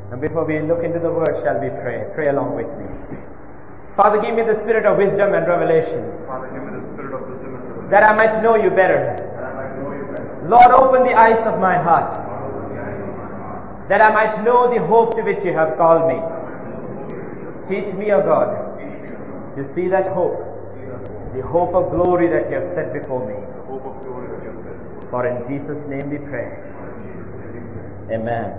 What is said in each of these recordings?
And before we look into the Word, shall we pray? Pray along with me. Father, give me the spirit of wisdom and revelation, Father, give me the spirit of wisdom and revelation, that I might know you better. that I might know you better. Lord, open the eyes of my heart, Lord, open the eyes of my heart, that I might know the hope to which you have called me. Teach me, O God, to see that hope, the hope of glory that you have set before me. the hope of glory that you have set before us. For in Jesus' name we pray. Amen.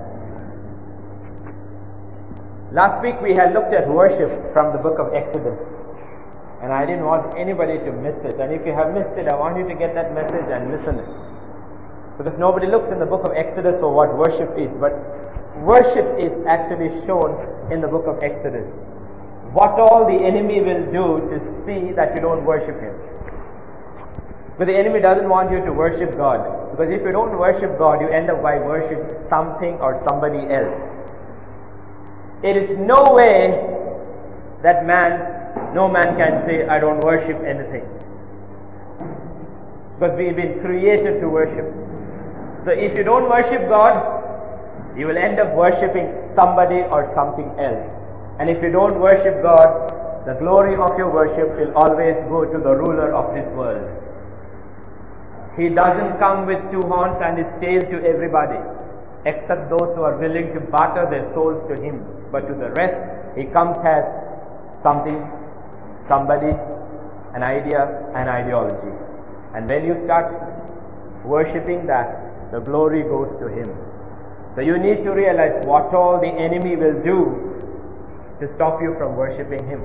Last week we had looked at worship from the book of Exodus, and I didn't want anybody to miss it. And if you have missed it, I want you to get that message and listen it. Because nobody looks in the book of Exodus for what worship is, but worship is actually shown in the book of Exodus. What all the enemy will do to see that you don't worship him. But the enemy doesn't want you to worship God. Because if you don't worship God, you end up by worshiping something or somebody else. It is no way that no man can say, I don't worship anything. Because we've been created to worship. So if you don't worship God, you will end up worshipping somebody or something else. And if you don't worship God, the glory of your worship will always go to the ruler of this world. He doesn't come with two horns and his tail to everybody, except those who are willing to barter their souls to him. But to the rest, he comes as something, somebody, an idea, an ideology. And when you start worshipping that, the glory goes to him. So you need to realize what all the enemy will do to stop you from worshipping him.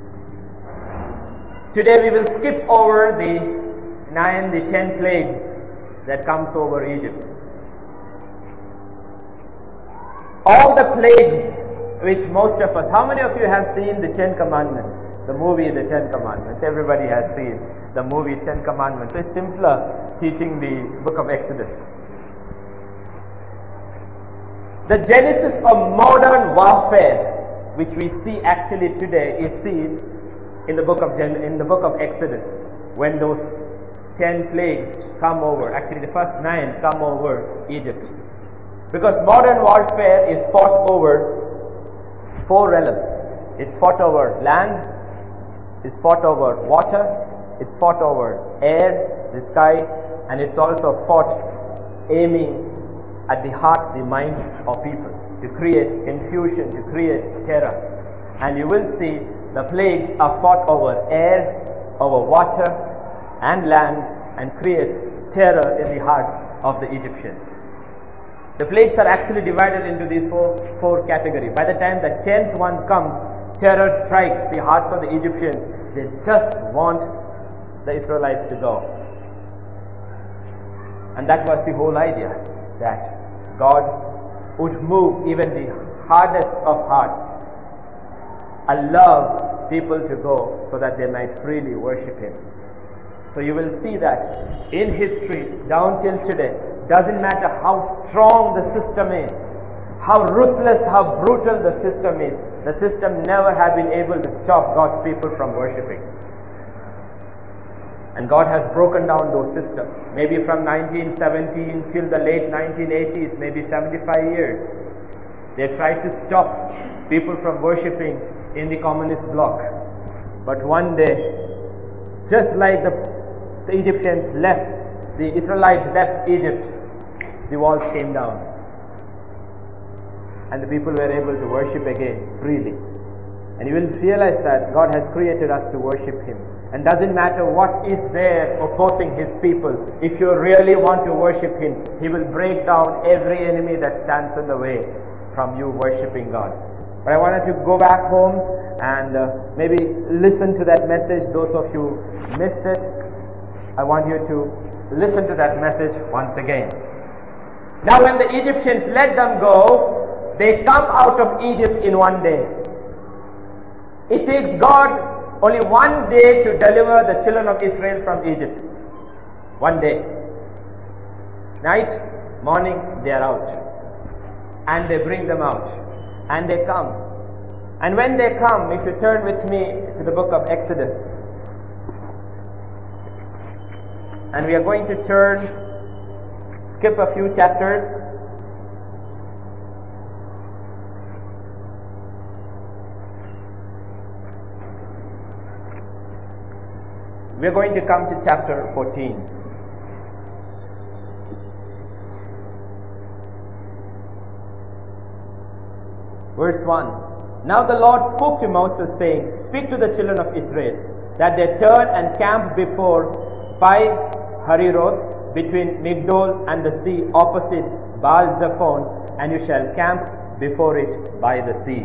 Today we will skip over the 10 plagues that comes over Egypt. All the plagues which most of us, how many of you have seen the 10 Commandments? The movie The 10 Commandments. Everybody has seen the movie 10 Commandments. It's simpler teaching the book of Exodus. The genesis of modern warfare, which we see actually today, is seen in the book of Exodus, when those 10 plagues come over. Actually, the first 9 come over Egypt. Because modern warfare is fought over 4 realms. It's fought over land, it's fought over water, it's fought over air, the sky, and it's also fought aiming at the heart, the minds of people, to create confusion, to create terror. And you will see the plagues are fought over air, over water and land, and create terror in the hearts of the Egyptians. The plagues are actually divided into these four categories. By the time the 10th one comes, terror strikes the hearts of the Egyptians. They just want the Israelites to go. And that was the whole idea, that God would move even the hardest of hearts, allow people to go so that they might freely worship him. So you will see that in history down till today, doesn't matter how strong the system is, how ruthless, how brutal the system never have been able to stop God's people from worshipping. And God has broken down those systems. Maybe from 1917 till the late 1980s, maybe 75 years, they tried to stop people from worshipping in the communist bloc. But one day, just like the Egyptians left, the Israelites left Egypt, the walls came down. And the people were able to worship again freely. And you will realize that God has created us to worship him. And doesn't matter what is there opposing his people, if you really want to worship him, he will break down every enemy that stands in the way from you worshiping God. But I wanted to go back home and maybe listen to that message. Those of you missed it, I want you to listen to that message once again. Now when the Egyptians let them go, they come out of Egypt in one day. It takes God only one day to deliver the children of Israel from Egypt. One day. Night, morning, they are out. And they bring them out. And they come. And when they come, if you turn with me to the book of Exodus, and we are going to skip a few chapters. We're going to come to chapter 14. Verse 1. Now the Lord spoke to Moses, saying, Speak to the children of Israel, that they turn and camp before Pi Hahiroth, between Migdol and the sea, opposite Baal Zephon, and you shall camp before it by the sea.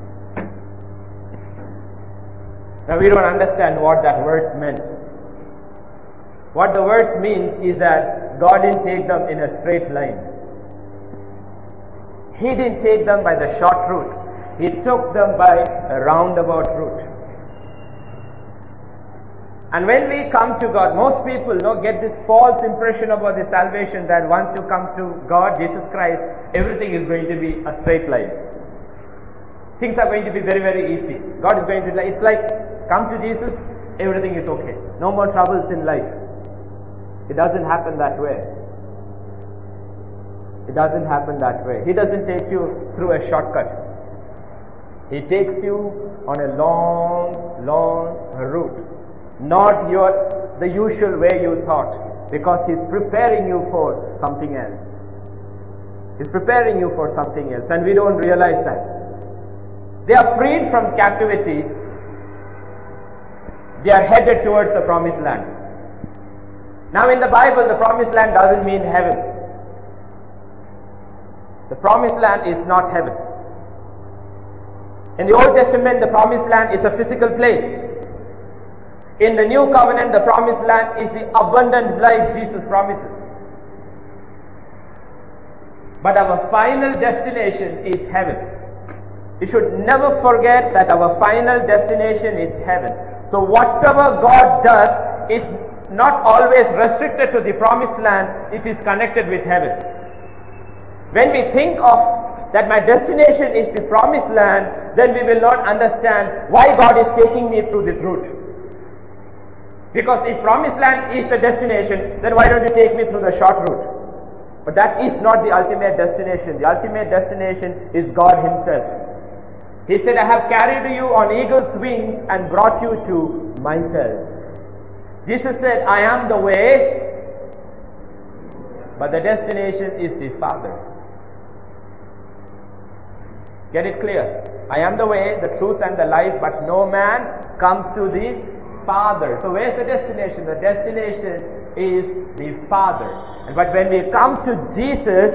Now we don't understand what that verse meant. What the verse means is that God didn't take them in a straight line. He didn't take them by the short route. He took them by a roundabout route. And when we come to God, most people get this false impression about the salvation that once you come to God, Jesus Christ, everything is going to be a straight line. Things are going to be very, very easy. God is going to, it's like, come to Jesus, everything is okay. No more troubles in life. It doesn't happen that way. It doesn't happen that way. He doesn't take you through a shortcut. He takes you on a long, long route. Not the usual way you thought. Because He's preparing you for something else. He's preparing you for something else. And we don't realize that. They are freed from captivity. They are headed towards the promised land. Now in the Bible, the promised land doesn't mean heaven. The promised land is not heaven. In the Old Testament, the promised land is a physical place. In the New Covenant, the promised land is the abundant life Jesus promises. But our final destination is heaven. We should never forget that our final destination is heaven. So whatever God does is not always restricted to the promised land, it is connected with heaven. When we think of that my destination is the promised land, then we will not understand why God is taking me through this route. Because if promised land is the destination, then why don't you take me through the short route? But that is not the ultimate destination. The ultimate destination is God Himself. He said, I have carried you on eagle's wings and brought you to myself. Jesus said, I am the way, but the destination is the Father. Get it clear? I am the way, the truth and the life, but no man comes to the Father. So where's the destination? The destination is the Father. But when we come to Jesus,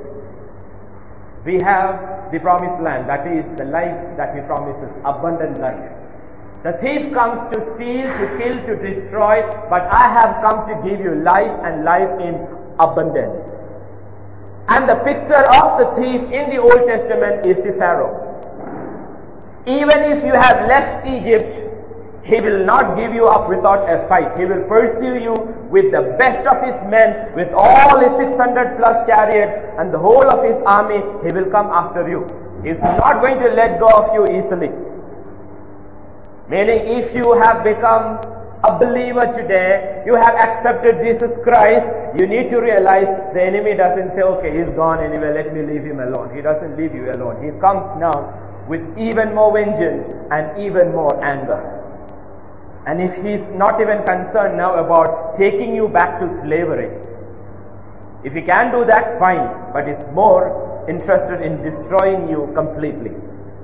we have the promised land. That is the life that He promises, abundant life. The thief comes to steal, to kill, to destroy, but I have come to give you life and life in abundance. And the picture of the thief in the Old Testament is the Pharaoh. Even if you have left Egypt, he will not give you up without a fight. He will pursue you with the best of his men, with all his 600 plus chariots and the whole of his army. He will come after you. He is not going to let go of you easily. Meaning, if you have become a believer today, you have accepted Jesus Christ, you need to realize the enemy doesn't say, okay, he's gone anyway, let me leave him alone. He doesn't leave you alone. He comes now with even more vengeance and even more anger. And if he's not even concerned now about taking you back to slavery, if he can do that, fine, but he's more interested in destroying you completely.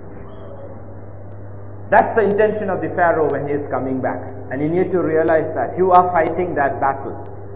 That's the intention of the Pharaoh when he is coming back. And you need to realize that you are fighting that battle.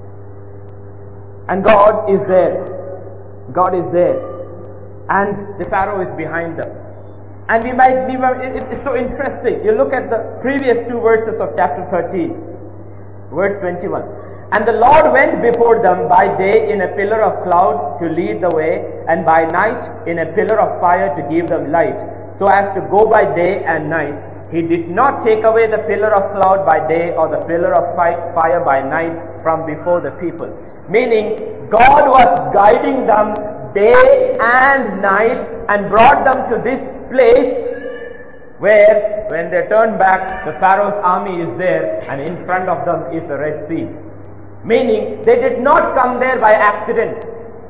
And God is there. God is there. And the Pharaoh is behind them. And we might be, it's so interesting. You look at the previous two verses of chapter 13, verse 21. And the Lord went before them by day in a pillar of cloud to lead the way, and by night in a pillar of fire to give them light, so as to go by day and night. He did not take away the pillar of cloud by day or the pillar of fire by night from before the people. Meaning, God was guiding them day and night and brought them to this place where when they turn back, the Pharaoh's army is there and in front of them is the Red Sea. Meaning, they did not come there by accident.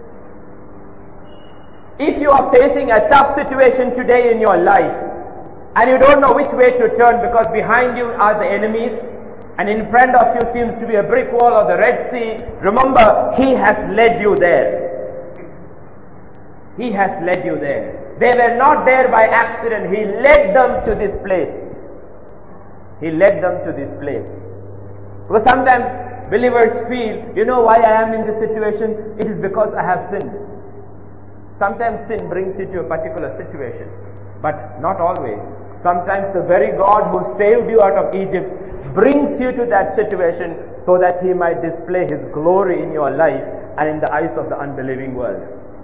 If you are facing a tough situation today in your life and you don't know which way to turn because behind you are the enemies, and in front of you seems to be a brick wall or the Red Sea, remember, He has led you there. He has led you there. They were not there by accident. He led them to this place. He led them to this place. Because sometimes believers feel, you know why I am in this situation? It is because I have sinned. Sometimes sin brings you to a particular situation, but not always. Sometimes the very God who saved you out of Egypt brings you to that situation so that He might display His glory in your life and in the eyes of the unbelieving world.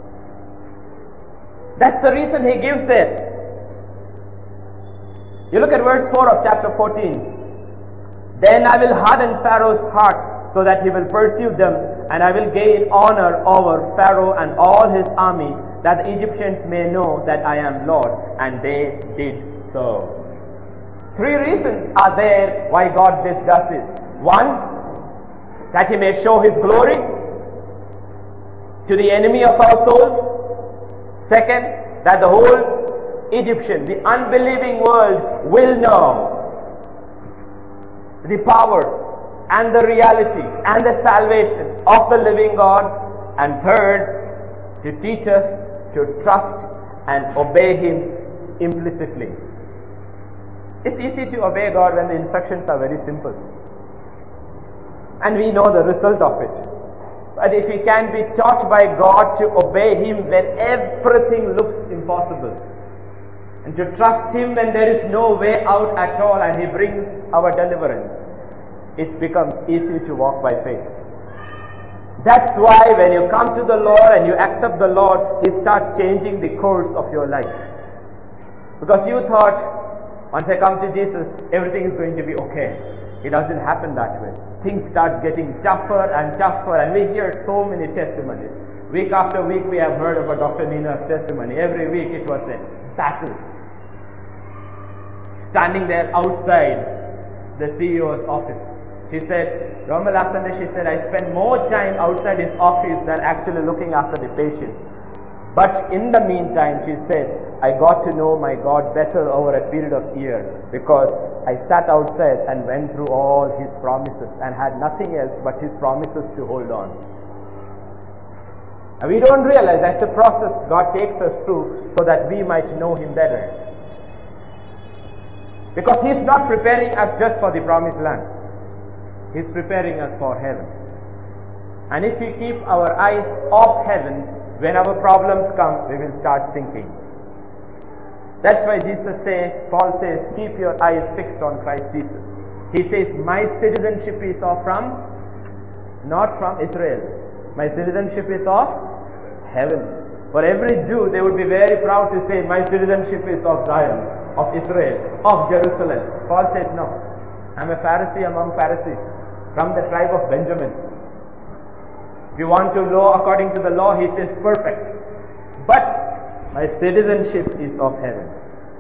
That's the reason He gives there. You look at verse 4 of chapter 14. Then I will harden Pharaoh's heart so that he will pursue them, and I will gain honor over Pharaoh and all his army, that the Egyptians may know that I am Lord. And they did so. 3 reasons are there why God does this. 1, that He may show His glory to the enemy of our souls. 2nd, that the whole Egyptian, the unbelieving world, will know the power and the reality and the salvation of the living God. And 3rd, to teach us to trust and obey Him implicitly. It's easy to obey God when the instructions are very simple, and we know the result of it. But if we can be taught by God to obey Him when everything looks impossible, and to trust Him when there is no way out at all, and He brings our deliverance, it becomes easy to walk by faith. That's why when you come to the Lord and you accept the Lord, He starts changing the course of your life. Because you thought, once I come to Jesus, everything is going to be okay. It doesn't happen that way. Things start getting tougher and tougher, and we hear so many testimonies. Week after week we have heard about Dr. Nina's testimony. Every week it was a battle. Standing there outside the CEO's office. She said, remember last Sunday she said, I spend more time outside his office than actually looking after the patients. But in the meantime, she said, I got to know my God better over a period of years, because I sat outside and went through all His promises and had nothing else but His promises to hold on. And we don't realize that's the process God takes us through so that we might know Him better. Because He's not preparing us just for the promised land. He's preparing us for heaven. And if we keep our eyes off heaven, when our problems come, we will start sinking. That's why Jesus says, Paul says, keep your eyes fixed on Christ Jesus. He says, my citizenship is not from Israel. My citizenship is of heaven. For every Jew, they would be very proud to say, my citizenship is of Zion, of Israel, of Jerusalem. Paul says, no. I'm a Pharisee among Pharisees, from the tribe of Benjamin. If you want to know according to the law, he says perfect. But my citizenship is of heaven.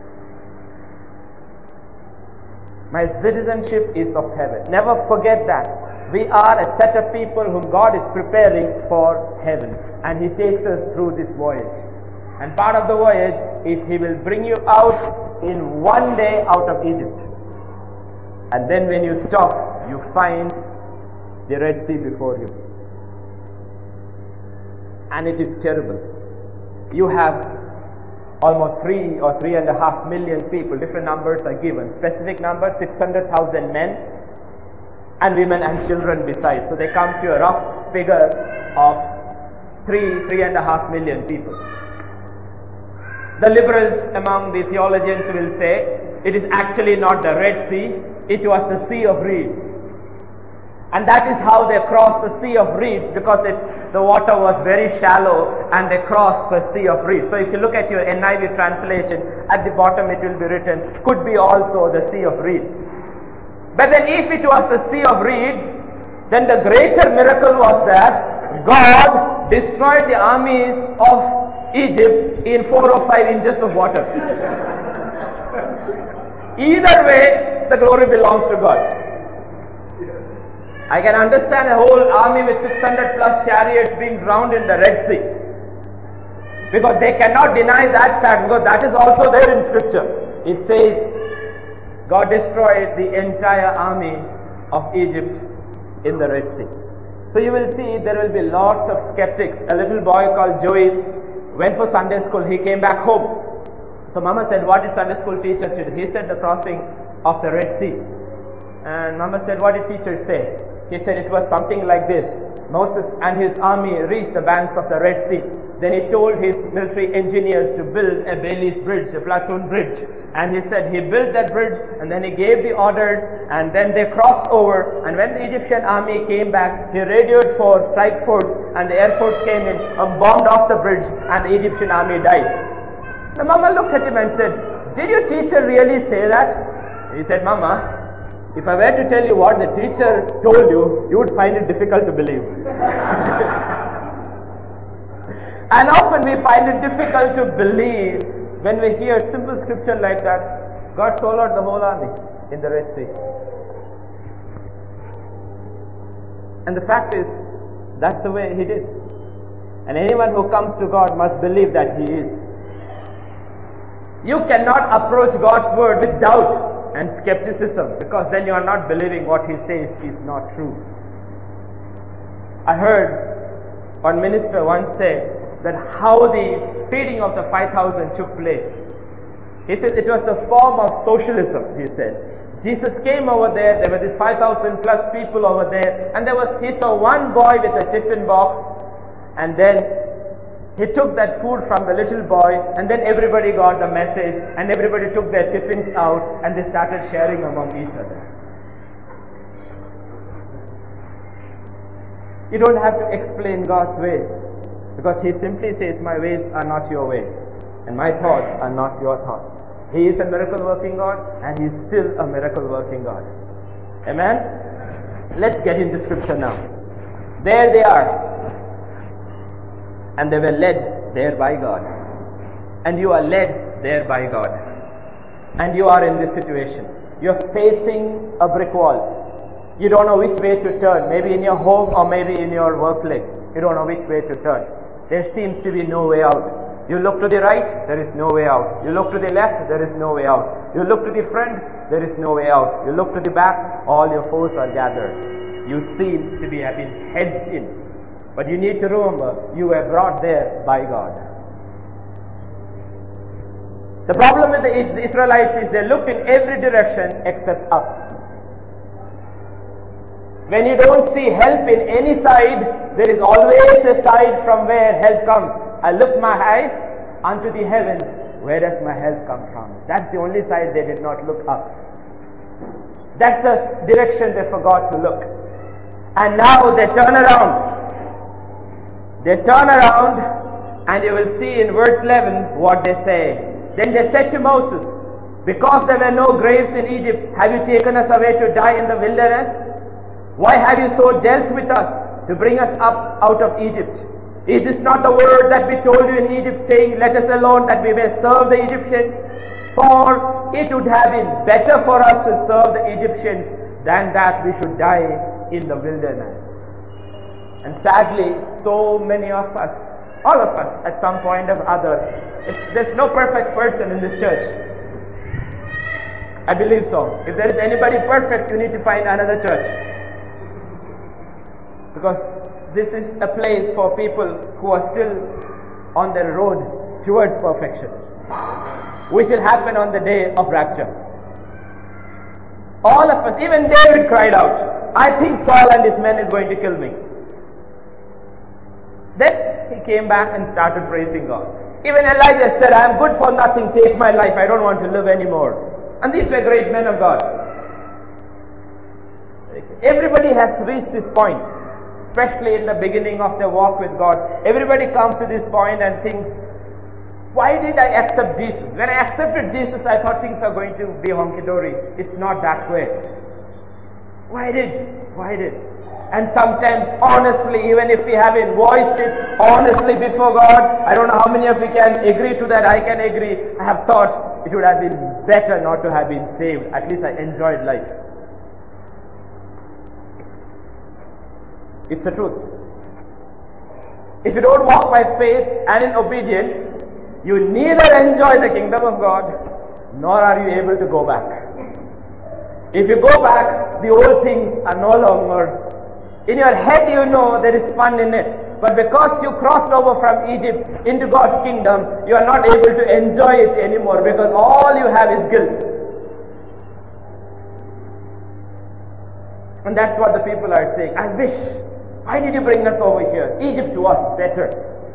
My citizenship is of heaven. Never forget that. We are a set of people whom God is preparing for heaven. And He takes us through this voyage. And part of the voyage is He will bring you out in one day out of Egypt. And then when you stop, you find the Red Sea before you. And it is terrible. You have almost 3 or 3.5 million people. Different numbers are given. Specific number, 600,000 men and women and children besides. So they come to a rough figure of 3.5 million people. The liberals among the theologians will say it is actually not the Red Sea, it was the Sea of Reeds. And that is how they crossed the Sea of Reeds, because the water was very shallow and they crossed the Sea of Reeds. So if you look at your NIV translation, at the bottom it will be written, could be also the Sea of Reeds. But then if it was the Sea of Reeds, then the greater miracle was that God destroyed the armies of Egypt in 4 or 5 inches of water. Either way, the glory belongs to God. I can understand a whole army with 600 plus chariots being drowned in the Red Sea, because they cannot deny that fact, because that is also there in Scripture. It says God destroyed the entire army of Egypt in the Red Sea. So you will see there will be lots of skeptics. A little boy called Joey went for Sunday school. He came back home. So Mama said, what did Sunday school teacher do? He said the crossing of the Red Sea. And Mama said, what did teacher say? He said it was something like this. Moses and his army reached the banks of the Red Sea. Then he told his military engineers to build a Bailey's bridge, a platoon bridge. And he said he built that bridge, and then he gave the order, and then they crossed over. And when the Egyptian army came back, he radioed for strike force, and the air force came in and bombed off the bridge, and the Egyptian army died. The Mama looked at him and said, did your teacher really say that? He said, Mama, if I were to tell you what the teacher told you, you would find it difficult to believe. And often we find it difficult to believe when we hear simple scripture like that. God swallowed the whole army in the Red Sea. And the fact is, that's the way He did. And anyone who comes to God must believe that He is. You cannot approach God's word with doubt and skepticism, because then you are not believing what He says is not true. I heard one minister once say that how the feeding of the 5,000 took place. He said it was a form of socialism, he said. Jesus came over there were these 5,000 plus people over there, and he saw one boy with a tiffin box, and then he took that food from the little boy, and then everybody got the message, and everybody took their tiffins out, and they started sharing among each other. You don't have to explain God's ways, because He simply says, my ways are not your ways, and my thoughts are not your thoughts. He is a miracle working God, and He is still a miracle working God. Amen? Let's get into scripture now. There they are. And they were led there by God. And you are led there by God. And you are in this situation. You're facing a brick wall. You don't know which way to turn. Maybe in your home or maybe in your workplace. You don't know which way to turn. There seems to be no way out. You look to the right, there is no way out. You look to the left, there is no way out. You look to the front, there is no way out. You look to the back, all your foes are gathered. You seem to have been hedged in. But you need to remember, you were brought there by God. The problem with the Israelites is they looked in every direction except up. When you don't see help in any side, there is always a side from where help comes. I lift my eyes unto the heavens. Where does my help come from? That's the only side they did not look up. That's the direction they forgot to look. And now they turn around. They turn around, and you will see in verse 11 what they say. Then they said to Moses, because there were no graves in Egypt, have you taken us away to die in the wilderness? Why have you so dealt with us to bring us up out of Egypt? Is this not the word that we told you in Egypt, saying, let us alone that we may serve the Egyptians? For it would have been better for us to serve the Egyptians than that we should die in the wilderness. And sadly, so many of us, all of us at some point or other, there's no perfect person in this church. I believe so. If there is anybody perfect, you need to find another church. Because this is a place for people who are still on the road towards perfection, which will happen on the day of rapture. All of us, even David cried out, I think Saul and his men is going to kill me. Then he came back and started praising God. Even Elijah said, I am good for nothing, take my life, I don't want to live anymore. And these were great men of God. Everybody has reached this point, especially in the beginning of their walk with God. Everybody comes to this point and thinks, why did I accept Jesus? When I accepted Jesus, I thought things are going to be honky-dory. It's not that way. Why did? And sometimes, honestly, even if we haven't voiced it honestly before God, I don't know how many of you can agree to that. I can agree. I have thought it would have been better not to have been saved. At least I enjoyed life. It's the truth. If you don't walk by faith and in obedience, you neither enjoy the kingdom of God, nor are you able to go back. If you go back, the old things are no longer. In your head you know there is fun in it. But because you crossed over from Egypt into God's kingdom, you are not able to enjoy it anymore because all you have is guilt. And that's what the people are saying. I wish, why did you bring us over here? Egypt was better.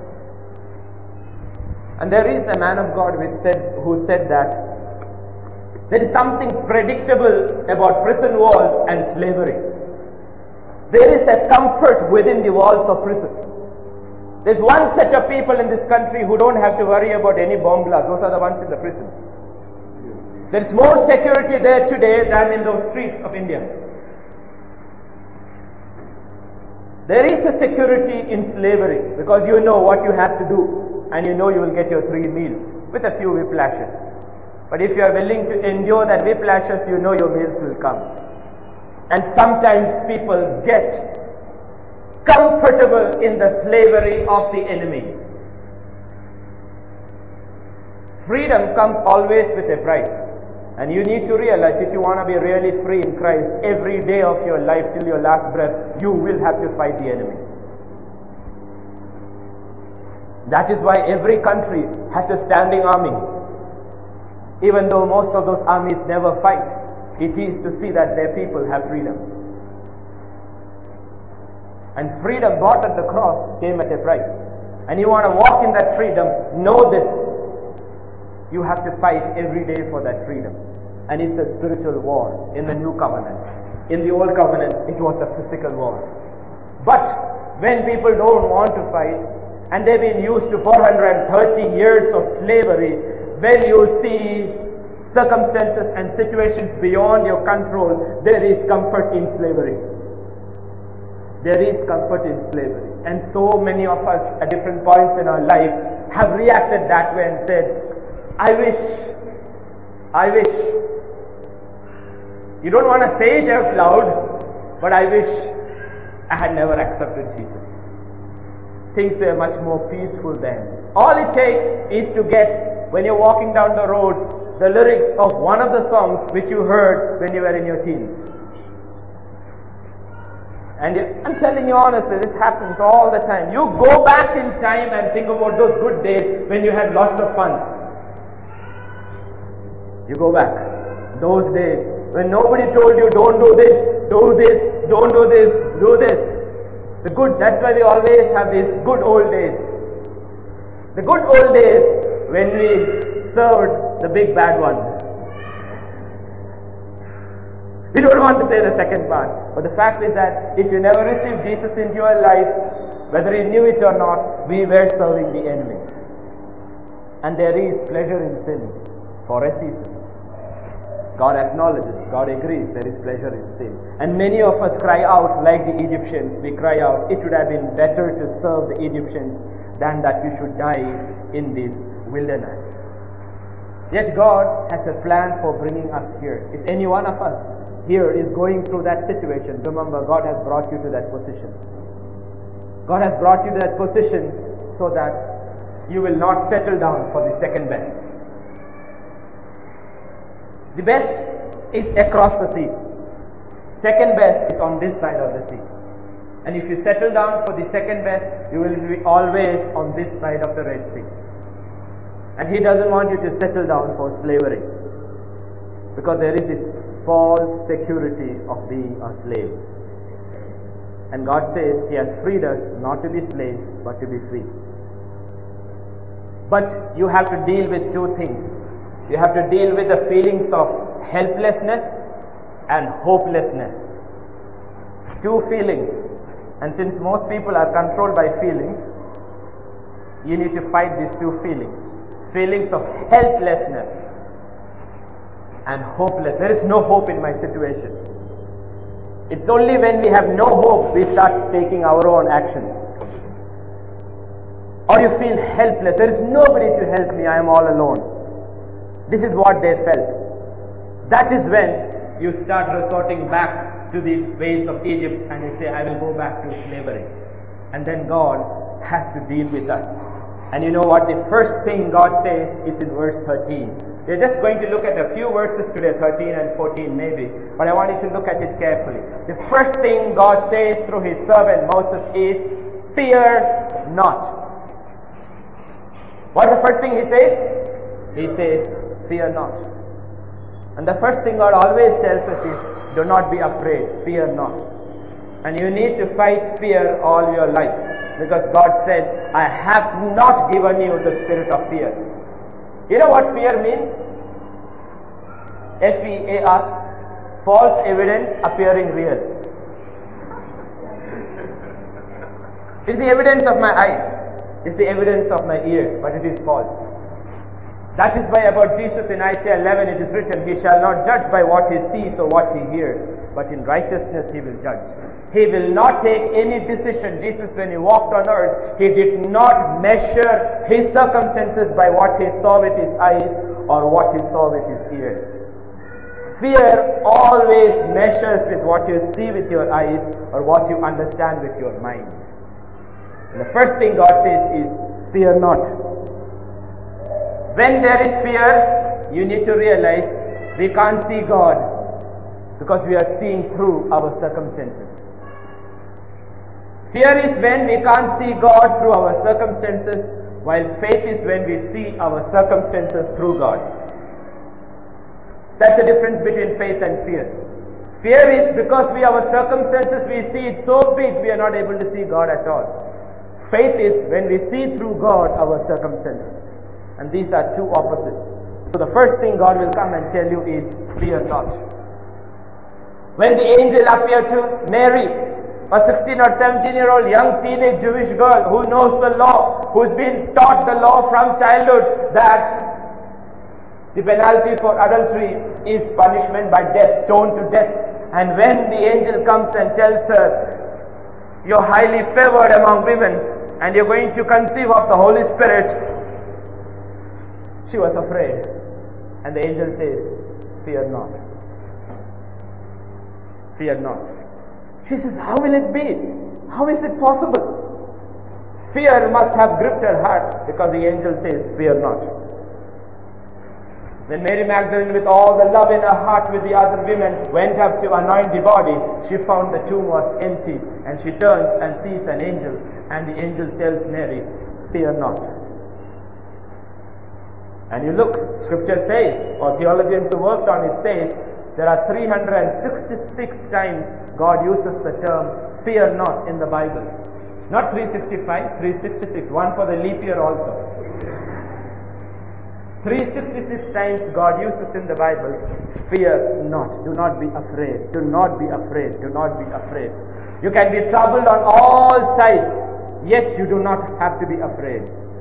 And there is a man of God who said that there is something predictable about prison walls and slavery. There is a comfort within the walls of prison. There's one set of people in this country who don't have to worry about any bomb blast. Those are the ones in the prison. There is more security there today than in those streets of India. There is a security in slavery because you know what you have to do and you know you will get your 3 meals with a few whiplashes. But if you are willing to endure that whiplashes, you know your meals will come. And sometimes people get comfortable in the slavery of the enemy. Freedom comes always with a price. And you need to realize, if you want to be really free in Christ, every day of your life till your last breath, you will have to fight the enemy. That is why every country has a standing army. Even though most of those armies never fight, it is to see that their people have freedom. And freedom bought at the cross came at a price. And you want to walk in that freedom, know this. You have to fight every day for that freedom. And it's a spiritual war in the new covenant. In the old covenant, it was a physical war. But when people don't want to fight, and they've been used to 430 years of slavery, when you see circumstances and situations beyond your control, there is comfort in slavery. There is comfort in slavery. And so many of us at different points in our life have reacted that way and said, I wish. You don't want to say it out loud, but I wish I had never accepted Jesus. Things were much more peaceful then. All it takes is to get, when you're walking down the road, the lyrics of one of the songs which you heard when you were in your teens. And I'm telling you honestly, this happens all the time. You go back in time and think about those good days when you had lots of fun. You go back. Those days when nobody told you, don't do this, don't do this, do this. That's why we always have these good old days. The good old days when we served the big bad one. We don't want to say the second part. But the fact is that if you never received Jesus into your life, whether you knew it or not, we were serving the enemy. And there is pleasure in sin for a season. God acknowledges, God agrees there is pleasure in sin. And many of us cry out like the Egyptians. We cry out, it would have been better to serve the Egyptians than that we should die in this wilderness. Yet God has a plan for bringing us here. If any one of us here is going through that situation, remember God has brought you to that position. God has brought you to that position so that you will not settle down for the second best. The best is across the sea. Second best is on this side of the sea. And if you settle down for the second best, you will be always on this side of the Red Sea. And He doesn't want you to settle down for slavery. Because there is this false security of being a slave. And God says He has freed us not to be slaves, but to be free. But you have to deal with two things. You have to deal with the feelings of helplessness and hopelessness. Two feelings. And since most people are controlled by feelings, you need to fight these two feelings. Feelings of helplessness and hopeless. There is no hope in my situation. It's only when we have no hope we start taking our own actions. Or you feel helpless. There is nobody to help me. I am all alone. This is what they felt. That is when you start resorting back to the ways of Egypt and you say, I will go back to slavery. And then God has to deal with us. And you know what the first thing God says is in verse 13. We're just going to look at a few verses today, 13 and 14 maybe, but I want you to look at it carefully. The first thing God says through His servant Moses is, fear not. What's the first thing He says? He says, fear not. And the first thing God always tells us is, do not be afraid, fear not. And you need to fight fear all your life, because God said, I have not given you the spirit of fear. You know what fear means? F-E-A-R, false evidence appearing real. It's the evidence of my eyes, it's the evidence of my ears, but it is false. That is why about Jesus in Isaiah 11 it is written, He shall not judge by what he sees or what he hears, but in righteousness He will judge. He will not take any decision. Jesus, when He walked on earth, He did not measure His circumstances by what He saw with His eyes or what He saw with His ears. Fear always measures with what you see with your eyes or what you understand with your mind. And the first thing God says is, fear not. When there is fear, you need to realize we can't see God because we are seeing through our circumstances. Fear is when we can't see God through our circumstances, while faith is when we see our circumstances through God. That's the difference between faith and fear. Fear is because our circumstances, we see it so big, we are not able to see God at all. Faith is when we see through God our circumstances. And these are two opposites. So the first thing God will come and tell you is, fear not. When the angel appeared to Mary, a 16 or 17-year-old young teenage Jewish girl who knows the law, who's been taught the law from childhood, that the penalty for adultery is punishment by death, stoned to death. And when the angel comes and tells her, you're highly favored among women and you're going to conceive of the Holy Spirit, she was afraid. And the angel says, fear not. Fear not. She says, how will it be? How is it possible? Fear must have gripped her heart, because the angel says, fear not. When Mary Magdalene, with all the love in her heart with the other women, went up to anoint the body, she found the tomb was empty, and she turns and sees an angel, and the angel tells Mary, fear not. And you look, scripture says, or theologians who worked on it says, there are 366 times God uses the term fear not in the Bible. Not 365, 366, one for the leap year also. 366 times God uses in the Bible, fear not, do not be afraid, do not be afraid, do not be afraid. You can be troubled on all sides, yet you do not have to be afraid.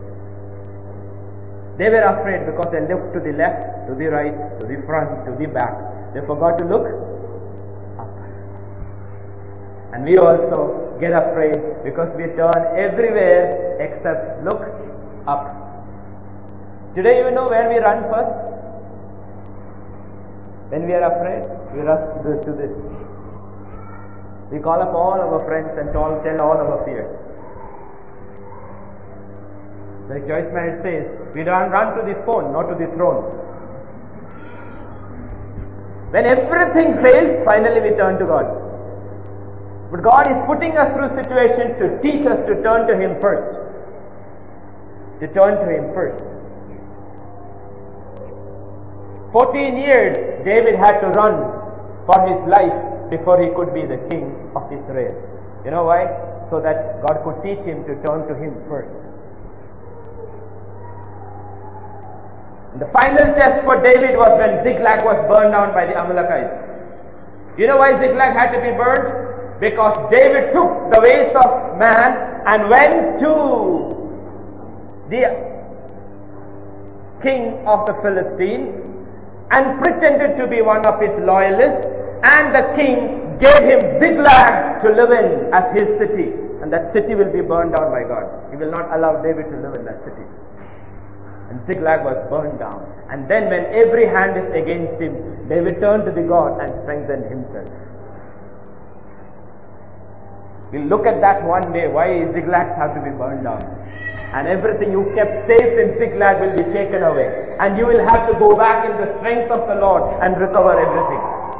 They were afraid because they looked to the left, to the right, to the front, to the back. They forgot to look up. And we also get afraid because we turn everywhere except look up. Today you know where we run first? When we are afraid, we rush to this. We call up all our friends and tell all our fears. Like Joyce Meyer says, we don't run to the phone, not to the throne. When everything fails, finally we turn to God. But God is putting us through situations to teach us to turn to Him first. To turn to Him first. 14 years David had to run for his life before he could be the king of Israel. You know why? So that God could teach him to turn to Him first. And the final test for David was when Ziklag was burned down by the Amalekites. You know why Ziklag had to be burned? Because David took the ways of man and went to the king of the Philistines and pretended to be one of his loyalists, and the king gave him Ziklag to live in as his city, and that city will be burned down by God. He will not allow David to live in that city. And Ziklag was burned down. And then when every hand is against him, David turned to the God and strengthened himself. We'll look at that one day, why Ziklag have to be burned down. And everything you kept safe in Ziklag will be taken away. And you will have to go back in the strength of the Lord and recover everything.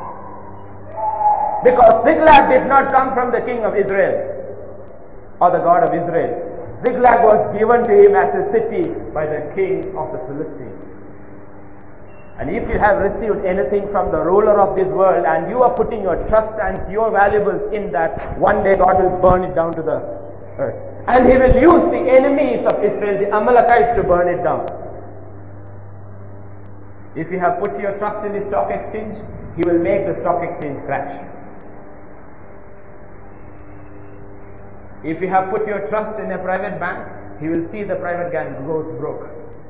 Because Ziklag did not come from the king of Israel or the God of Israel. Ziklag was given to him as a city by the king of the Philistines. And if you have received anything from the ruler of this world and you are putting your trust and your valuables in that, one day God will burn it down to the earth. And He will use the enemies of Israel, the Amalekites, to burn it down. If you have put your trust in the stock exchange, He will make the stock exchange crash. If you have put your trust in a private bank, He will see the private bank goes broke.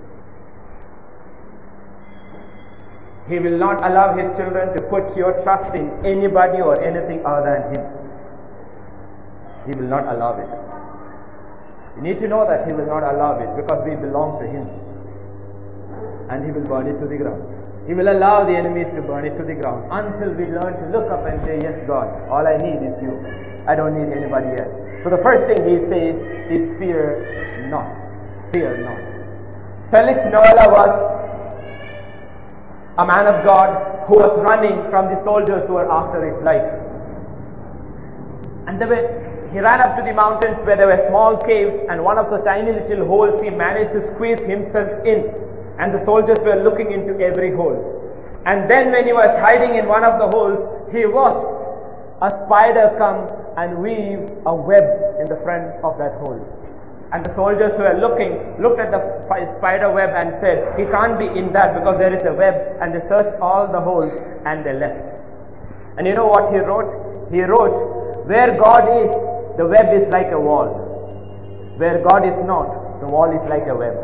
He will not allow His children to put your trust in anybody or anything other than Him. He will not allow it. You need to know that He will not allow it because we belong to Him. And He will burn it to the ground. He will allow the enemies to burn it to the ground until we learn to look up and say, yes God, all I need is You. I don't need anybody else. So the first thing He says is fear not. Fear not. Felix Noella was a man of God who was running from the soldiers who were after his life. And he ran up to the mountains where there were small caves, and one of the tiny little holes he managed to squeeze himself in, and the soldiers were looking into every hole. And then when he was hiding in one of the holes, he watched a spider come and weave a web in the front of that hole. And the soldiers who were looked at the spider web and said, he can't be in that because there is a web, and they searched all the holes and they left. And you know what he wrote? He wrote, where God is, the web is like a wall. Where God is not, the wall is like a web.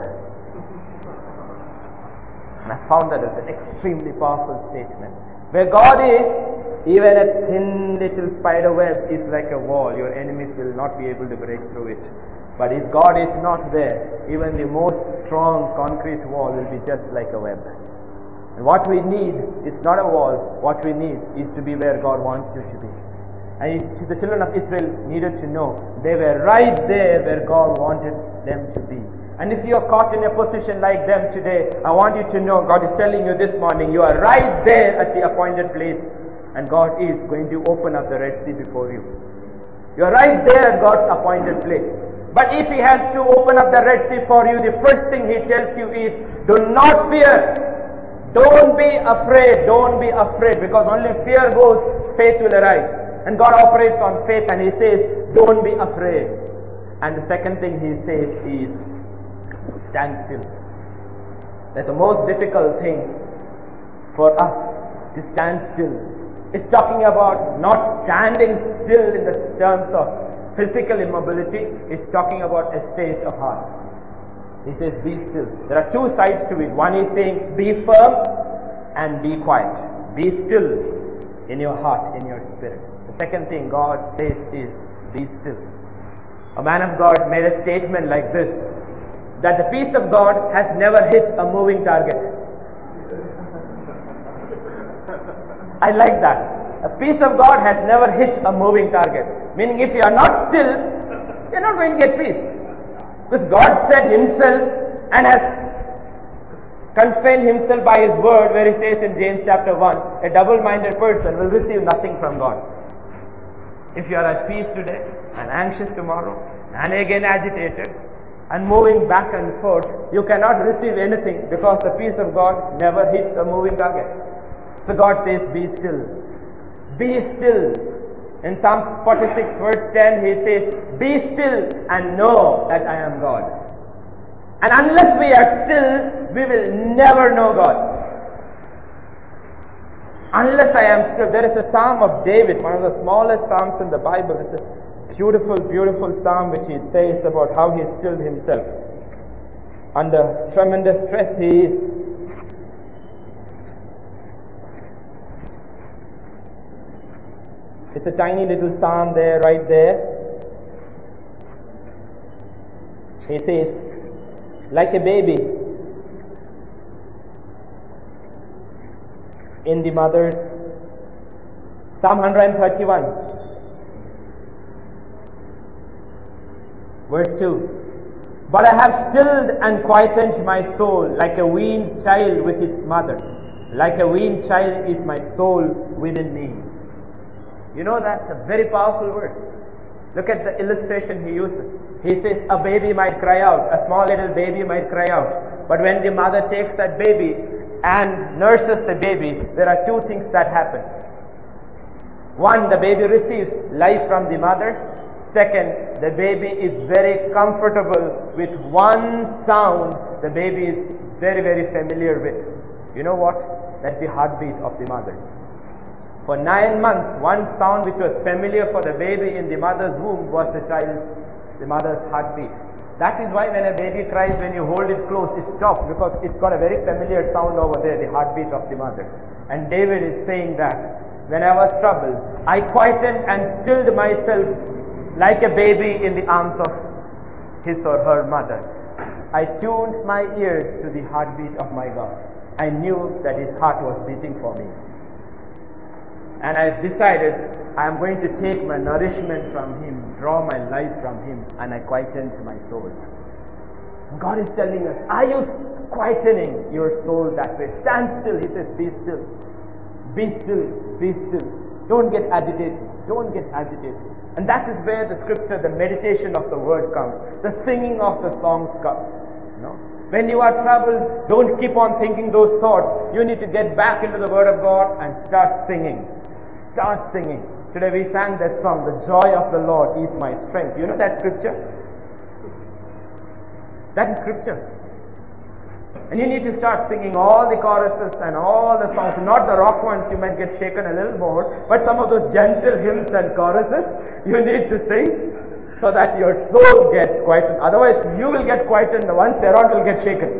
And I found that as an extremely powerful statement. Where God is, even a thin little spider web is like a wall. Your enemies will not be able to break through it. But if God is not there, even the most strong concrete wall will be just like a web. And what we need is not a wall. What we need is to be where God wants you to be. And the children of Israel needed to know they were right there where God wanted them to be. And if you are caught in a position like them today, I want you to know God is telling you this morning, you are right there at the appointed place, and God is going to open up the Red Sea before you. You are right there at God's appointed place. But if He has to open up the Red Sea for you, the first thing He tells you is, do not fear. Don't be afraid. Don't be afraid. Because only fear goes, faith will arise. And God operates on faith, and He says, don't be afraid. And the second thing He says is, stand still. That's the most difficult thing for us, to stand still. It's talking about not standing still in the terms of physical immobility. It's talking about a state of heart. He says, be still. There are two sides to it. One is saying, be firm and be quiet. Be still in your heart, in your spirit. The second thing God says is, be still. A man of God made a statement like this, that the peace of God has never hit a moving target. I like that. The peace of God has never hit a moving target. Meaning if you are not still, you are not going to get peace. Because God said Himself and has constrained Himself by His word, where He says in James chapter 1, a double-minded person will receive nothing from God. If you are at peace today and anxious tomorrow and again agitated and moving back and forth, you cannot receive anything because the peace of God never hits a moving target. So God says, be still. Be still. In Psalm 46 verse 10, He says, be still and know that I am God. And unless we are still, we will never know God. Unless I am still. There is a Psalm of David, one of the smallest Psalms in the Bible. It's a beautiful, beautiful Psalm which he says about how he stilled himself. Under tremendous stress he is. It's a tiny little psalm there, right there. He says, like a baby in the mother's. Psalm 131, verse 2. But I have stilled and quietened my soul like a weaned child with its mother. Like a weaned child is my soul within me. You know, that's a very powerful words. Look at the illustration he uses. He says a baby might cry out, a small little baby might cry out. But when the mother takes that baby and nurses the baby, there are two things that happen. One, the baby receives life from the mother. Second, the baby is very comfortable with one sound the baby is very, very familiar with. You know what? That's the heartbeat of the mother. For 9 months, one sound which was familiar for the baby in the mother's womb was the mother's heartbeat. That is why when a baby cries, when you hold it close, it stops, because it's got a very familiar sound over there, the heartbeat of the mother. And David is saying that, when I was troubled, I quietened and stilled myself like a baby in the arms of his or her mother. I tuned my ears to the heartbeat of my God. I knew that his heart was beating for me. And I decided I am going to take my nourishment from him, draw my life from him, and I quietened my soul. God is telling us, are you quietening your soul that way? Stand still, he says, be still. Be still, be still. Don't get agitated, don't get agitated. And that is where the scripture, the meditation of the word comes. The singing of the songs comes. You know? When you are troubled, don't keep on thinking those thoughts. You need to get back into the word of God and start singing. Start singing. Today we sang that song, the joy of the Lord is my strength. You know that scripture? That is scripture. And you need to start singing all the choruses and all the songs, not the rock ones, you might get shaken a little more, but some of those gentle hymns and choruses you need to sing so that your soul gets quieted. Otherwise you will get quieted and the ones around will get shaken.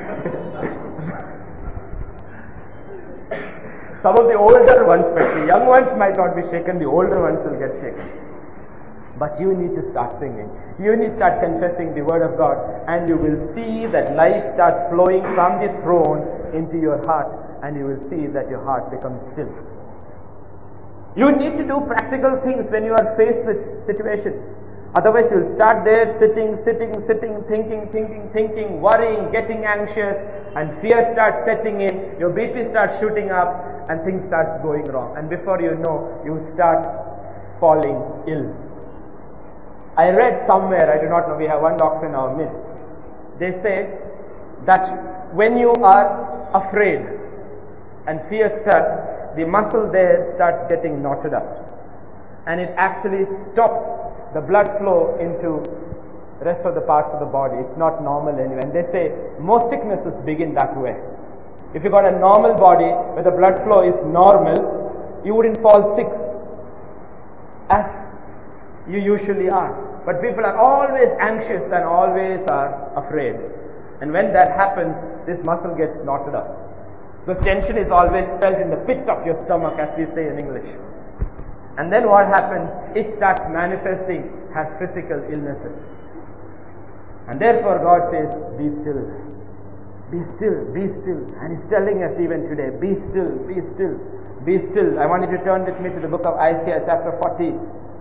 Some of the older ones, especially young ones, might not be shaken, the older ones will get shaken. But you need to start singing. You need to start confessing the word of God, and you will see that life starts flowing from the throne into your heart, and you will see that your heart becomes still. You need to do practical things when you are faced with situations. Otherwise you will start there sitting, thinking, worrying, getting anxious, and fear starts setting in, your BP starts shooting up, and things start going wrong. And before you know, you start falling ill. I read somewhere, I do not know, we have one doctor in our midst. They say that when you are afraid and fear starts, the muscle there starts getting knotted up. And it actually stops the blood flow into the rest of the parts of the body. It's not normal anyway. And they say most sicknesses begin that way. If you got a normal body where the blood flow is normal, you wouldn't fall sick as you usually are. But people are always anxious and always are afraid. And when that happens, this muscle gets knotted up. Because tension is always felt in the pit of your stomach, as we say in English. And then what happens? It starts manifesting as physical illnesses. And therefore God says, be still. Be still, be still. And He's telling us even today, be still, be still, be still. I want you to turn with me to the book of Isaiah chapter 40.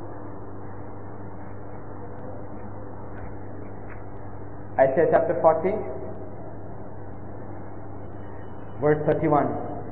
Isaiah chapter 40, verse 31.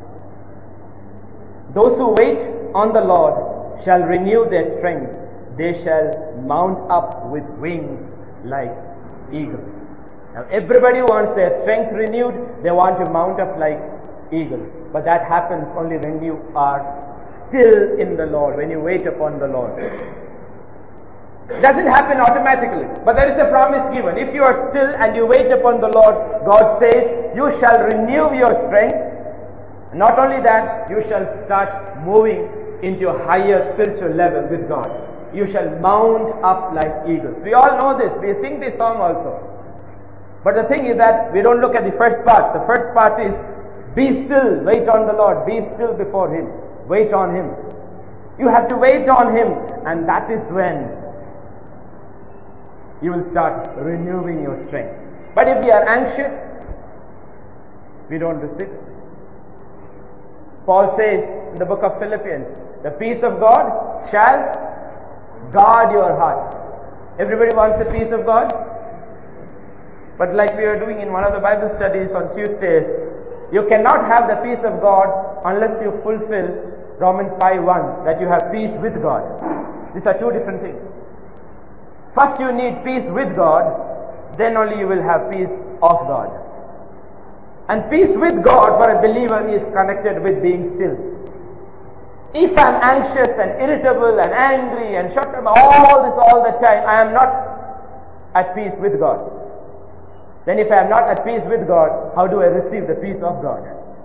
Those who wait on the Lord shall renew their strength. They shall mount up with wings like eagles. Now everybody wants their strength renewed. They want to mount up like eagles. But that happens only when you are still in the Lord, when you wait upon the Lord. It doesn't happen automatically, but there is a promise given. If you are still and you wait upon the Lord, God says, you shall renew your strength. Not only that, you shall start moving into a higher spiritual level with God. You shall mount up like eagles. We all know this. We sing this song also. But the thing is that we don't look at the first part. The first part is, be still, wait on the Lord. Be still before Him. Wait on Him. You have to wait on Him, and that is when you will start renewing your strength. But if we are anxious, we don't receive it. Paul says in the book of Philippians, the peace of God shall guard your heart. Everybody wants the peace of God? But like we are doing in one of the Bible studies on Tuesdays, you cannot have the peace of God unless you fulfill Romans 5:1, that you have peace with God. These are two different things. First you need peace with God, then only you will have peace of God. And peace with God for a believer is connected with being still. If I am anxious and irritable and angry and shut up all this all the time, I am not at peace with God. Then if I am not at peace with God, how do I receive the peace of God?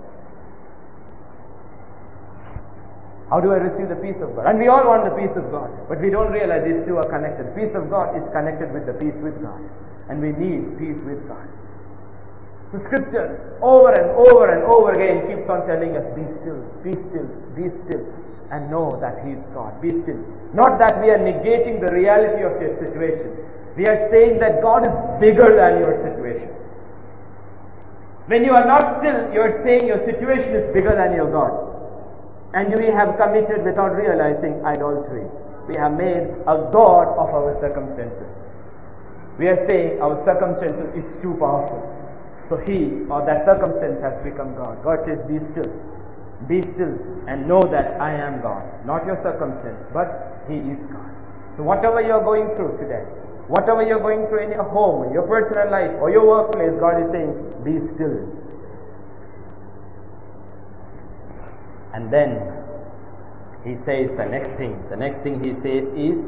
How do I receive the peace of God? And we all want the peace of God, but we don't realize these two are connected. The peace of God is connected with the peace with God, and we need peace with God. So scripture over and over and over again keeps on telling us, be still, be still, be still, and know that He is God. Be still. Not that we are negating the reality of your situation. We are saying that God is bigger than your situation. When you are not still, you are saying your situation is bigger than your God. And we have committed, without realizing, idolatry. We have made a God of our circumstances. We are saying our circumstances is too powerful. So he or that circumstance has become God. God says, be still. Be still and know that I am God. Not your circumstance, but He is God. So whatever you are going through today, whatever you are going through in your home, in your personal life, or your workplace, God is saying, be still. And then He says the next thing He says is,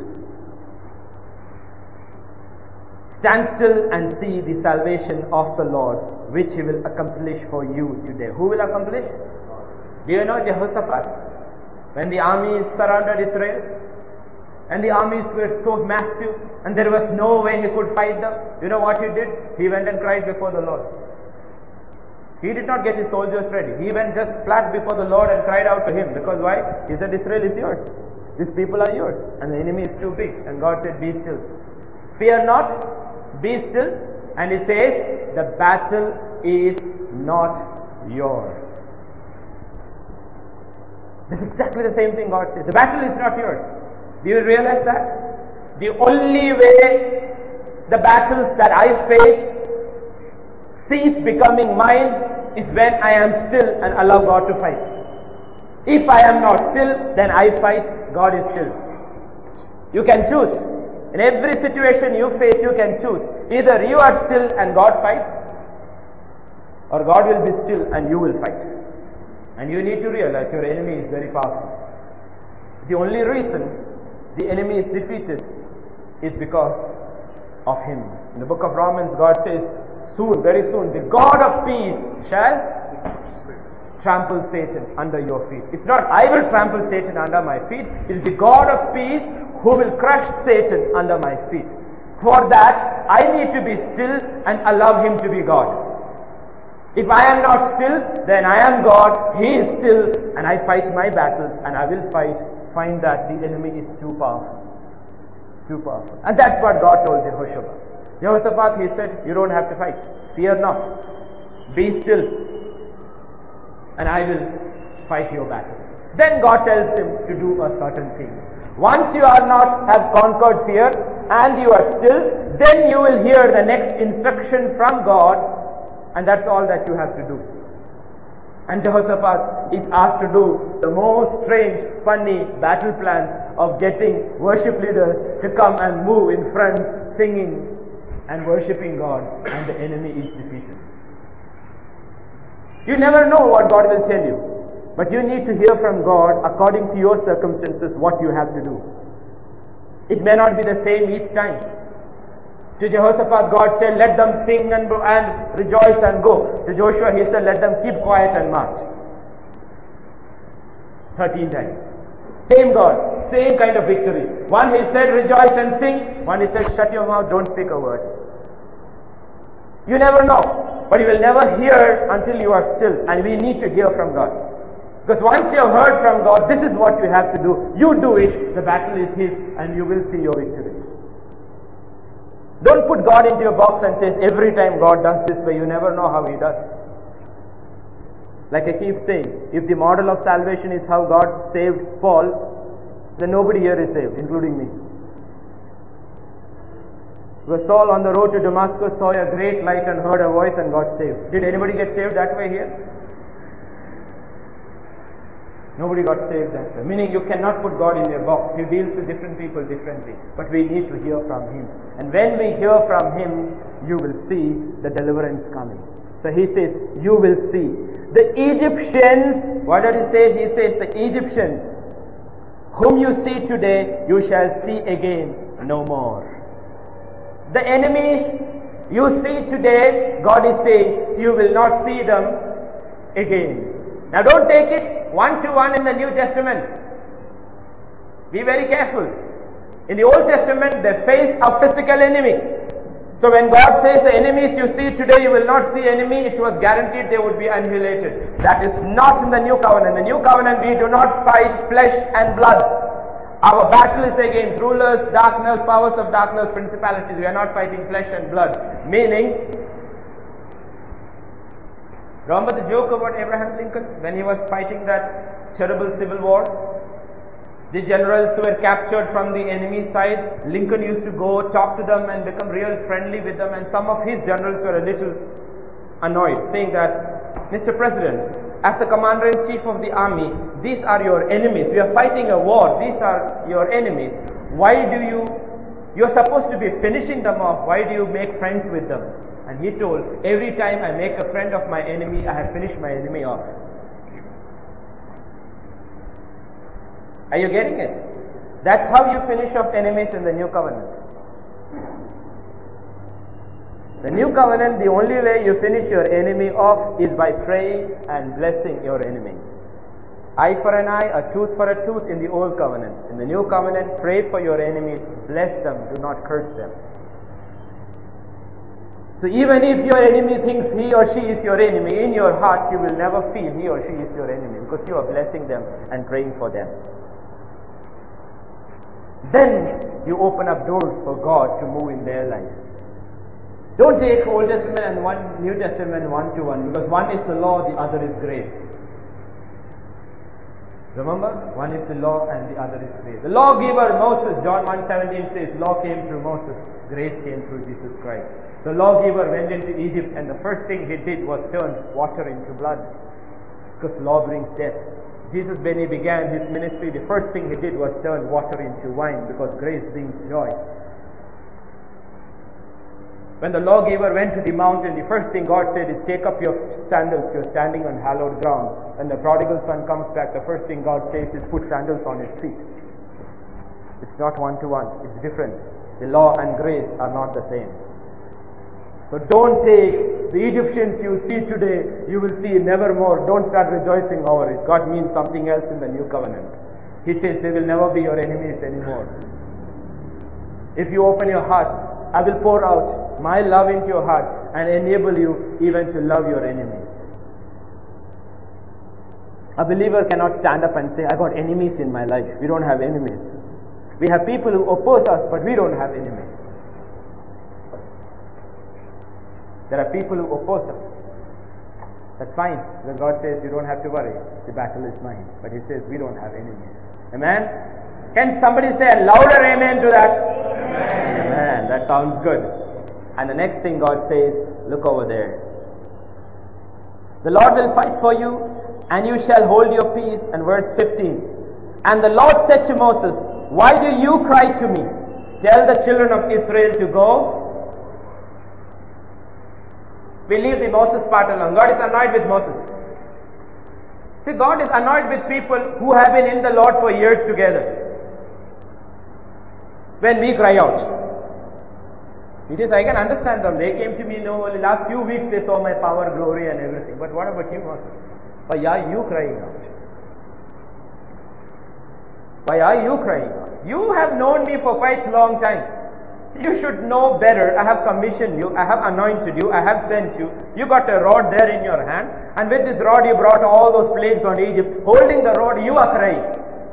stand still and see the salvation of the Lord, which He will accomplish for you today. Who will accomplish? Do you know Jehoshaphat? When the armies surrounded Israel, and the armies were so massive, and there was no way he could fight them, you know what he did? He went and cried before the Lord. He did not get his soldiers ready. He went just flat before the Lord and cried out to Him. Because why? He said, Israel is yours. These people are yours. And the enemy is too big. And God said, be still. Fear not. Be still. And He says, the battle is not yours. That's exactly the same thing God says. The battle is not yours. Do you realize that? The only way the battles that I face cease becoming mine is when I am still and allow God to fight. If I am not still, then I fight, God is still. You can choose. In every situation you face, you can choose. Either you are still and God fights, or God will be still and you will fight. And you need to realize your enemy is very powerful. The only reason the enemy is defeated is because of him. In the book of Romans, God says, soon, very soon, the God of peace shall trample Satan under your feet. It's not I will trample Satan under my feet. It is the God of peace who will crush Satan under my feet. For that, I need to be still and allow Him to be God. If I am not still, then I am God, He is still, and I fight my battles, and I will find that the enemy is too powerful. It's too powerful. And that's what God told Jehoshaphat. Jehoshaphat, he said, you don't have to fight. Fear not. Be still, and I will fight your battle. Then God tells him to do a certain things. Once you have conquered fear, and you are still, then you will hear the next instruction from God, and that's all that you have to do. And Jehoshaphat is asked to do the most strange, funny battle plan of getting worship leaders to come and move in front, singing and worshipping God, and the enemy is defeated. You never know what God will tell you, but you need to hear from God according to your circumstances what you have to do. It may not be the same each time. To Jehoshaphat, God said, let them sing and rejoice and go. To Joshua, He said, let them keep quiet and march. 13 times. Same God, same kind of victory. One He said, rejoice and sing. One He said, shut your mouth, don't speak a word. You never know, but you will never hear until you are still. And we need to hear from God. Because once you have heard from God, this is what you have to do. You do it, the battle is His, and you will see your victory. Don't put God into your box and say, every time God does this way, you never know how He does. Like I keep saying, if the model of salvation is how God saved Paul, then nobody here is saved, including me. Was Saul on the road to Damascus, saw a great light and heard a voice and got saved. Did anybody get saved that way here? Nobody got saved that way. Meaning you cannot put God in your box. He deals with different people differently. But we need to hear from Him. And when we hear from Him, you will see the deliverance coming. So He says, you will see. The Egyptians, what did He say? He says, the Egyptians, whom you see today, you shall see again no more. The enemies you see today, God is saying, you will not see them again. Now don't take it one-to-one in the New Testament. Be very careful. In the Old Testament, they faced a physical enemy. So when God says the enemies you see today, you will not see enemy, it was guaranteed they would be annihilated. That is not in the New Covenant. In the New Covenant, we do not fight flesh and blood. Our battle is against rulers, darkness, powers of darkness, principalities. We are not fighting flesh and blood. Meaning, remember the joke about Abraham Lincoln when he was fighting that terrible civil war? The generals who were captured from the enemy side, Lincoln used to go talk to them and become real friendly with them, and some of his generals were a little annoyed, saying that, Mr. President, as the commander-in-chief of the army, these are your enemies. We are fighting a war. These are your enemies. Why do you're supposed to be finishing them off. Why do you make friends with them? And he told, every time I make a friend of my enemy, I have finished my enemy off. Are you getting it? That's how you finish off enemies in the New Covenant. The New Covenant, the only way you finish your enemy off is by praying and blessing your enemy. Eye for an eye, a tooth for a tooth in the Old Covenant. In the New Covenant, pray for your enemies, bless them, do not curse them. So even if your enemy thinks he or she is your enemy, in your heart you will never feel he or she is your enemy, because you are blessing them and praying for them. Then you open up doors for God to move in their life. Don't take Old Testament and New Testament one-to-one, because one is the law, the other is grace. Remember? One is the law and the other is grace. The lawgiver Moses, John 1:17 says, law came through Moses, grace came through Jesus Christ. The lawgiver went into Egypt, and the first thing he did was turn water into blood, because law brings death. Jesus, when he began his ministry, the first thing he did was turn water into wine, because grace brings joy. When the lawgiver went to the mountain, the first thing God said is, take up your sandals, you're standing on hallowed ground. When the prodigal son comes back, the first thing God says is, put sandals on his feet. It's not one-to-one, it's different. The law and grace are not the same. So don't take the Egyptians you see today, you will see nevermore. Don't start rejoicing over it. God means something else in the New Covenant. He says they will never be your enemies anymore. If you open your hearts, I will pour out my love into your hearts and enable you even to love your enemies. A believer cannot stand up and say, I got enemies in my life. We don't have enemies. We have people who oppose us, but we don't have enemies. There are people who oppose us. That's fine, because God says you don't have to worry. The battle is mine. But He says we don't have enemies. Amen? Can somebody say a louder amen to that? Amen. Amen. That sounds good. And the next thing God says, look over there. The Lord will fight for you, and you shall hold your peace. And verse 15. And the Lord said to Moses, why do you cry to me? Tell the children of Israel to go. We leave the Moses part alone. God is annoyed with Moses. See, God is annoyed with people who have been in the Lord for years together. When we cry out, He says, I can understand them. They came to me, only last few weeks they saw my power, glory and everything. But what about you, Moses? Why are you crying out? Why are you crying out? You have known me for quite a long time. You should know better. I have commissioned you. I have anointed you. I have sent you. You got a rod there in your hand. And with this rod you brought all those plagues on Egypt. Holding the rod, you are crying.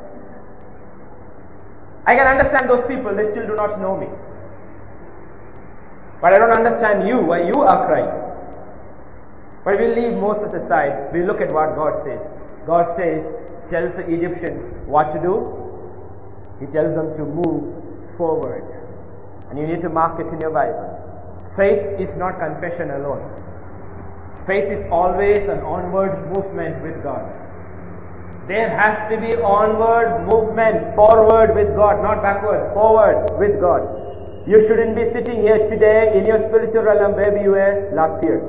I can understand those people. They still do not know me. But I don't understand you, why you are crying. But we leave Moses aside. We look at what God says. God says, tells the Egyptians what to do. He tells them to move forward. And you need to mark it in your Bible. Faith is not confession alone. Faith is always an onward movement with God. There has to be onward movement, forward with God, not backwards, forward with God. You shouldn't be sitting here today in your spiritual realm where you were last year.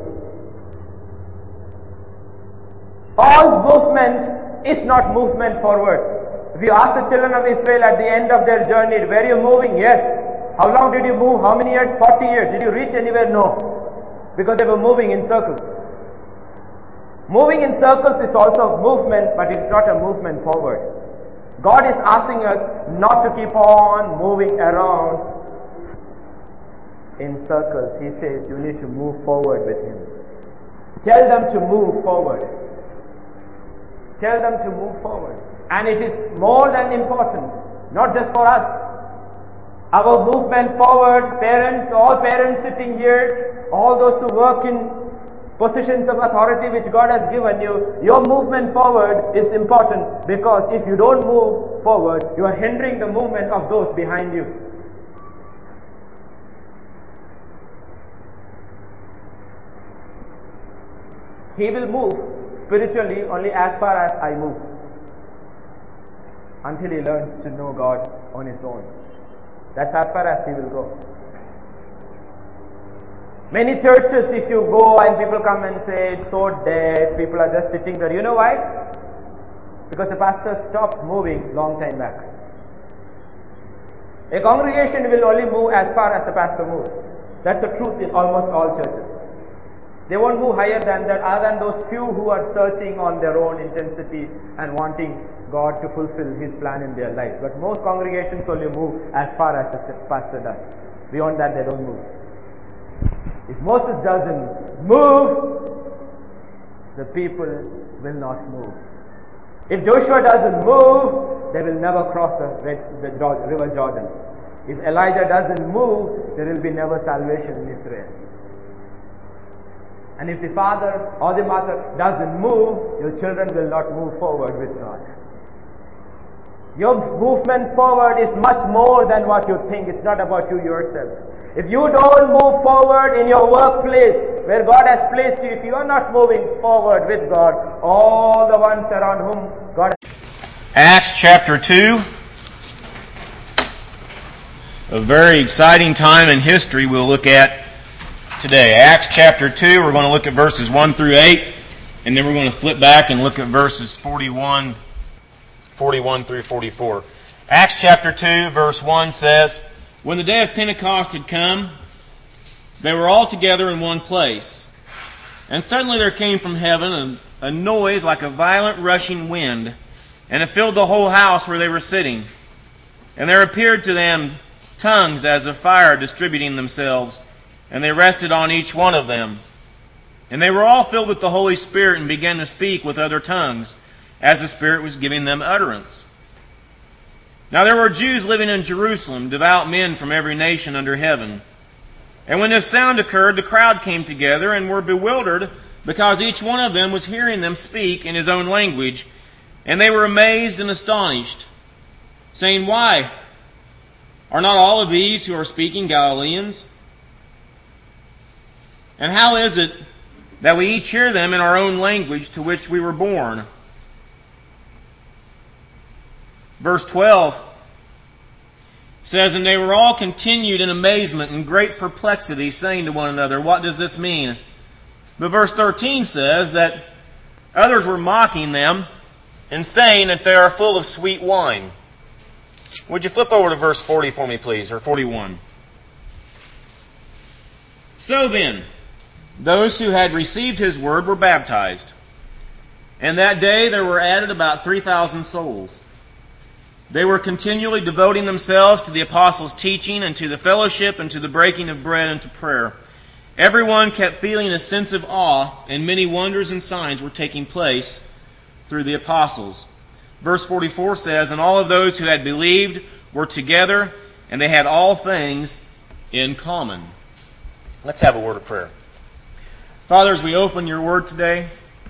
All movement is not movement forward. If you ask the children of Israel at the end of their journey, where are you moving? Yes. How long did you move? How many years? 40 years. Did you reach anywhere? No. Because they were moving in circles. Moving in circles is also movement, but it's not a movement forward. God is asking us not to keep on moving around in circles. He says you need to move forward with Him. Tell them to move forward. Tell them to move forward. And it is more than important, not just for us. Our movement forward, parents, all parents sitting here, all those who work in positions of authority which God has given you, your movement forward is important, because if you don't move forward, you are hindering the movement of those behind you. He will move spiritually only as far as I move, until he learns to know God on his own. That's as far as he will go. Many churches, if you go and people come and say it's so dead, people are just sitting there. You know why? Because the pastor stopped moving long time back. A congregation will only move as far as the pastor moves. That's the truth in almost all churches. They won't move higher than that, other than those few who are searching on their own intensity and wanting God to fulfill His plan in their lives. But most congregations only move as far as the pastor does. Beyond that, they don't move. If Moses doesn't move, the people will not move. If Joshua doesn't move, they will never cross the river Jordan. If Elijah doesn't move, there will be never salvation in Israel. And if the father or the mother doesn't move, your children will not move forward with God. Your movement forward is much more than what you think. It's not about you yourself. If you don't move forward in your workplace where God has placed you, if you are not moving forward with God, all the ones around whom God has... Acts chapter 2. A very exciting time in history we'll look at today. Acts chapter 2, we're going to look at verses 1 through 8, and then we're going to flip back and look at verses 41 through 44. Acts chapter 2, verse 1 says, "When the day of Pentecost had come, they were all together in one place. And suddenly there came from heaven a noise like a violent rushing wind, and it filled the whole house where they were sitting. And there appeared to them tongues as of fire distributing themselves, and they rested on each one of them. And they were all filled with the Holy Spirit and began to speak with other tongues, as the Spirit was giving them utterance. Now there were Jews living in Jerusalem, devout men from every nation under heaven. And when this sound occurred, the crowd came together and were bewildered, because each one of them was hearing them speak in his own language. And they were amazed and astonished, saying, 'Why? Are not all of these who are speaking Galileans? And how is it that we each hear them in our own language to which we were born?' Verse 12 says, "And they were all continued in amazement and great perplexity, saying to one another, 'What does this mean?' But verse 13 says that others were mocking them and saying that they are full of sweet wine." Would you flip over to verse 40 for me, please, or 41? "So then, those who had received His word were baptized. And that day there were added about 3,000 souls. They were continually devoting themselves to the apostles' teaching and to the fellowship and to the breaking of bread and to prayer. Everyone kept feeling a sense of awe, and many wonders and signs were taking place through the apostles." Verse 44 says, "And all of those who had believed were together, and they had all things in common." Let's have a word of prayer. Father, as we open your word today,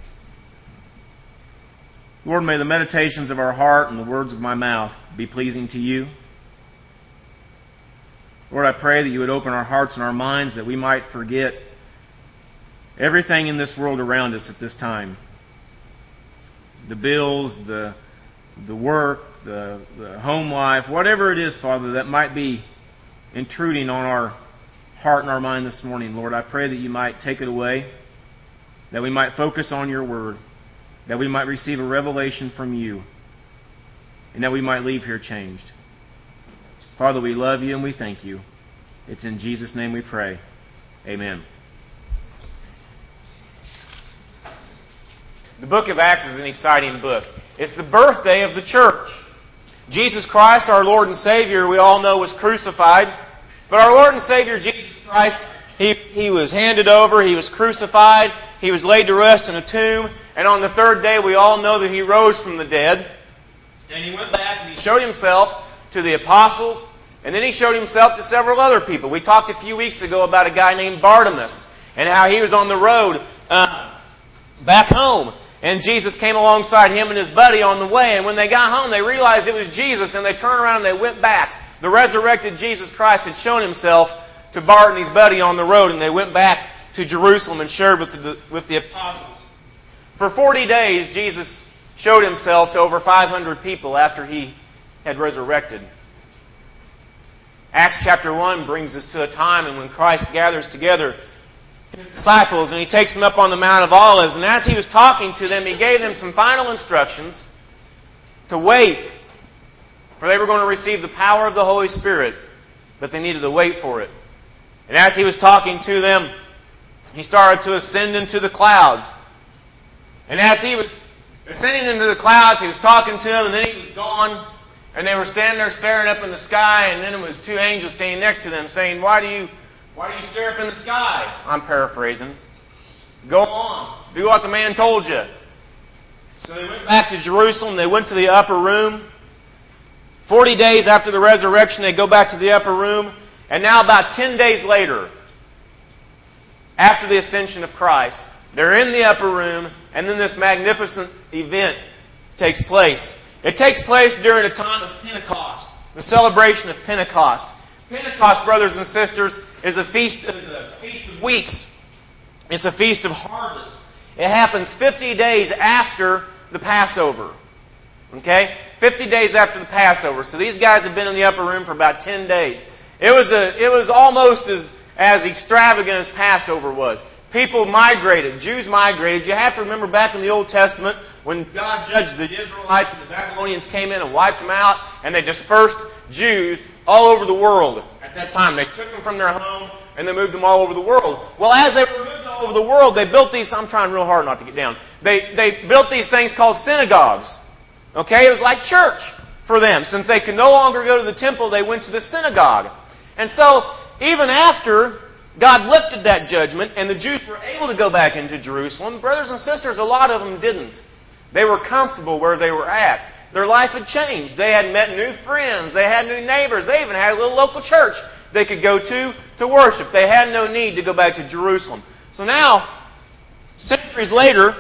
Lord, may the meditations of our heart and the words of my mouth be pleasing to you. Lord, I pray that you would open our hearts and our minds that we might forget everything in this world around us at this time. The bills, the work, the home life, whatever it is, Father, that might be intruding on our heart and our mind this morning. Lord, I pray that you might take it away, that we might focus on your word, that we might receive a revelation from you, and that we might leave here changed. Father, we love you and we thank you. It's in Jesus' name we pray. Amen. The book of Acts is an exciting book. It's the birthday of the church. Jesus Christ, our Lord and Savior, we all know was crucified. But our Lord and Savior, Jesus Christ, He was handed over, He was crucified, He was laid to rest in a tomb, and on the third day we all know that He rose from the dead. And He went back and He showed Himself to the apostles, and then He showed Himself to several other people. We talked a few weeks ago about a guy named Bartimaeus, and how he was on the road back home. And Jesus came alongside him and his buddy on the way. And when they got home, they realized it was Jesus. And they turned around and they went back. The resurrected Jesus Christ had shown Himself to Bart and his buddy on the road. And they went back to Jerusalem and shared with the apostles. For 40 days, Jesus showed Himself to over 500 people after He had resurrected. Acts chapter 1 brings us to a time when Christ gathers together His disciples, and He takes them up on the Mount of Olives. And as He was talking to them, He gave them some final instructions to wait, for they were going to receive the power of the Holy Spirit, but they needed to wait for it. And as He was talking to them, He started to ascend into the clouds. And as He was ascending into the clouds, He was talking to them, and then He was gone. And they were standing there staring up in the sky, and then it was two angels standing next to them saying, Why do you stare up in the sky? I'm paraphrasing. Go on. Do what the man told you. So they went back to Jerusalem. They went to the upper room. 40 days after the resurrection, they go back to the upper room. And now about 10 days later, after the ascension of Christ, they're in the upper room, and then this magnificent event takes place. It takes place during a time of Pentecost, the celebration of Pentecost. Pentecost, brothers and sisters, is a feast of weeks. It's a feast of harvest. It happens 50 days after the Passover. Okay? 50 days after the Passover. So these guys have been in the upper room for about 10 days. It was almost as extravagant as Passover was. People migrated. Jews migrated. You have to remember back in the Old Testament when God judged the Israelites and the Babylonians came in and wiped them out, and they dispersed Jews all over the world at that time. They took them from their home and they moved them all over the world. Well, as they were moved all over the world, they built these... I'm trying real hard not to get down. They built these things called synagogues. Okay? It was like church for them. Since they could no longer go to the temple, they went to the synagogue. And so, even after God lifted that judgment and the Jews were able to go back into Jerusalem, brothers and sisters, a lot of them didn't. They were comfortable where they were at. Their life had changed. They had met new friends. They had new neighbors. They even had a little local church they could go to worship. They had no need to go back to Jerusalem. So now, centuries later,